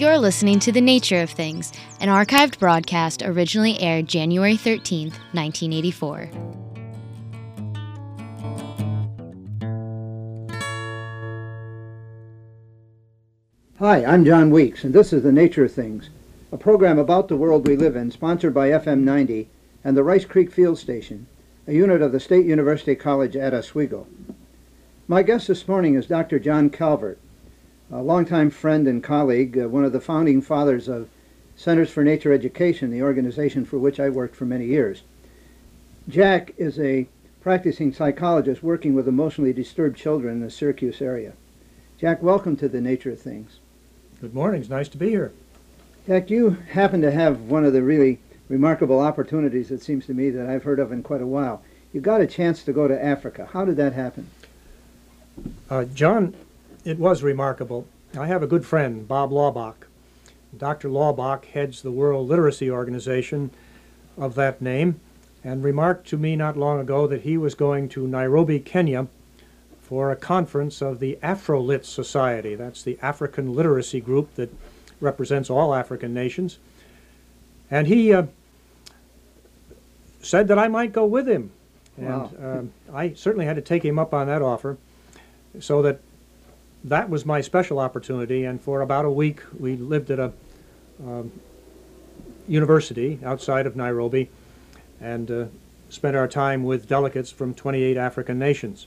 You're listening to The Nature of Things, an archived broadcast originally aired January 13th, 1984. Hi, I'm John Weeks, and this is The Nature of Things, a program about the world we live in, sponsored by FM 90 and the Rice Creek Field Station, a unit of the State University College at Oswego. My guest this morning is Dr. John Calvert, a longtime friend and colleague, one of the founding fathers of Centers for Nature Education, the organization for which I worked for many years. Jack is a practicing psychologist working with emotionally disturbed children in the Syracuse area. Jack, welcome to The Nature of Things. Good morning. It's nice to be here. Jack, you happen to have one of the really remarkable opportunities, it seems to me, that I've heard of in quite a while. You got a chance to go to Africa. How did that happen? John, it was remarkable. I have a good friend, Bob Laubach. Dr. Laubach heads the World Literacy Organization of that name and remarked to me not long ago that he was going to Nairobi, Kenya for a conference of the Afro-Lit Society. That's the African literacy group that represents all African nations. And he said that I might go with him. Wow. And I certainly had to take him up on that offer, so that was my special opportunity. And for about a week, we lived at a university outside of Nairobi and spent our time with delegates from 28 African nations.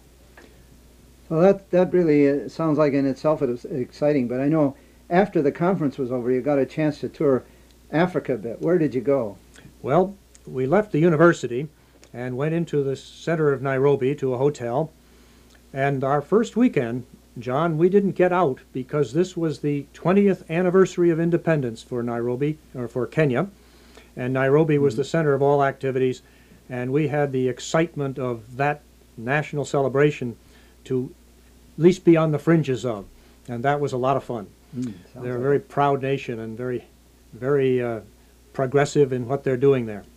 Well, that really sounds like in itself it was exciting, but I know after the conference was over, you got a chance to tour Africa a bit. Where did you go? Well, we left the university and went into the center of Nairobi to a hotel. And our first weekend, John, we didn't get out because this was the 20th anniversary of independence for Nairobi, or for Kenya. And Nairobi was the center of all activities, and we had the excitement of that national celebration to at least be on the fringes of. And that was a lot of fun. They're a very proud nation and very, very progressive in what they're doing there.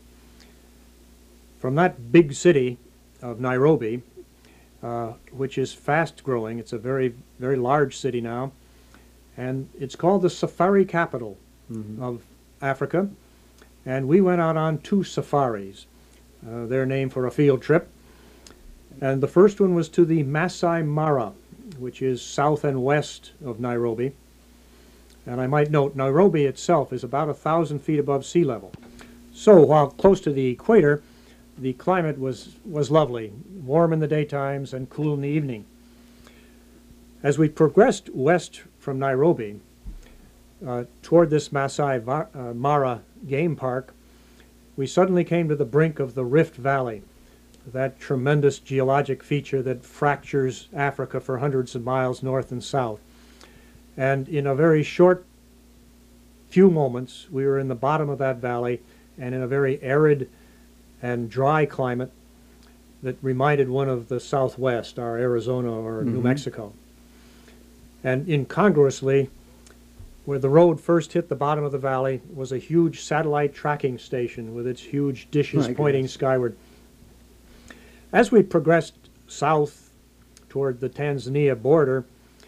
From that big city of Nairobi, which is fast growing. It's a very, very large city now. And it's called the safari capital of Africa. And we went out on 2 safaris. They're named for a field trip. And the first one was to the Masai Mara, which is south and west of Nairobi. And I might note, Nairobi itself is about 1,000 feet above sea level. So while close to the equator, the climate was lovely, warm in the daytimes and cool in the evening. As we progressed west from Nairobi toward this Masai Mara game park, we suddenly came to the brink of the Rift Valley, that tremendous geologic feature that fractures Africa for hundreds of miles north and south. And in a very short few moments, we were in the bottom of that valley and in a very arid and dry climate that reminded one of the Southwest, our Arizona or New Mexico. And incongruously, where the road first hit the bottom of the valley was a huge satellite tracking station with its huge dishes pointing skyward. As we progressed south toward the Tanzania border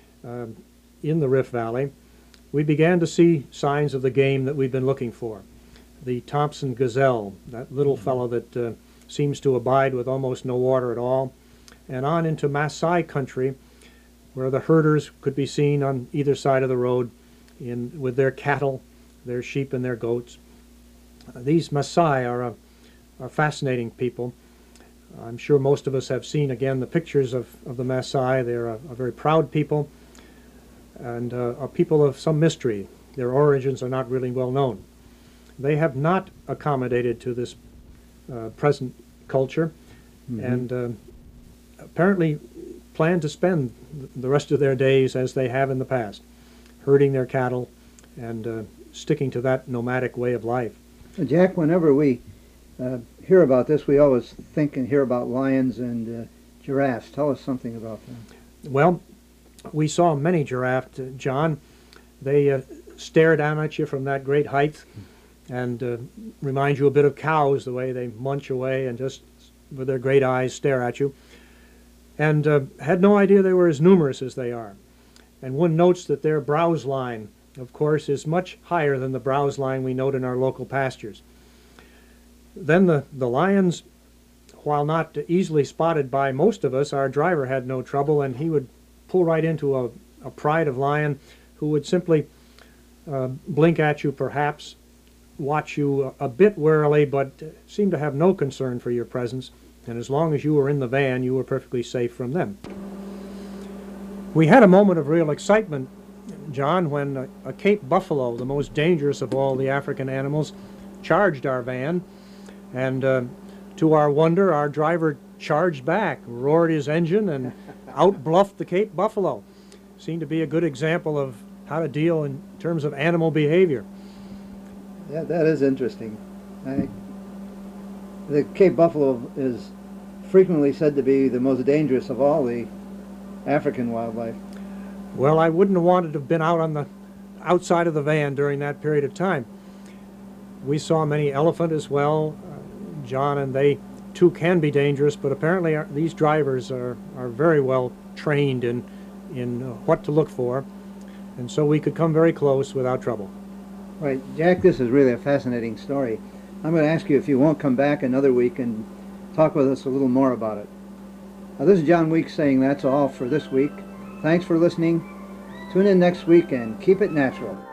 in the Rift Valley, we began to see signs of the game that we've been looking for. The Thompson gazelle, that little fellow that seems to abide with almost no water at all, and on into Maasai country, where the herders could be seen on either side of the road with their cattle, their sheep, and their goats. These Maasai are fascinating people. I'm sure most of us have seen, again, the pictures of the Maasai. They're a very proud people and a people of some mystery. Their origins are not really well known. They have not accommodated to this present culture and apparently plan to spend the rest of their days as they have in the past, herding their cattle and sticking to that nomadic way of life. Jack, whenever we hear about this, we always think and hear about lions and giraffes. Tell us something about them. Well, we saw many giraffes, John. They stare down at you from that great height and remind you a bit of cows, the way they munch away and just with their great eyes stare at you. And had no idea they were as numerous as they are. And one notes that their browse line of course, is much higher than the browse line we note in our local pastures. Then the lions, while not easily spotted by most of us, our driver had no trouble, and he would pull right into a pride of lion who would simply blink at you perhaps, watch you a bit warily, but seemed to have no concern for your presence, and as long as you were in the van, you were perfectly safe from them. We had a moment of real excitement, John, when a Cape buffalo, the most dangerous of all the African animals, charged our van, and to our wonder, our driver charged back, roared his engine, and out-bluffed the Cape buffalo. Seemed to be a good example of how to deal in terms of animal behavior. Yeah, that is interesting. The Cape buffalo is frequently said to be the most dangerous of all the African wildlife. Well, I wouldn't have wanted to have been out on the outside of the van during that period of time. We saw many elephant as well, John, and they too can be dangerous, but apparently these drivers are very well trained in what to look for, and so we could come very close without trouble. Right. Jack, this is really a fascinating story. I'm going to ask you if you won't come back another week and talk with us a little more about it. Now, this is John Weeks saying that's all for this week. Thanks for listening. Tune in next week and keep it natural.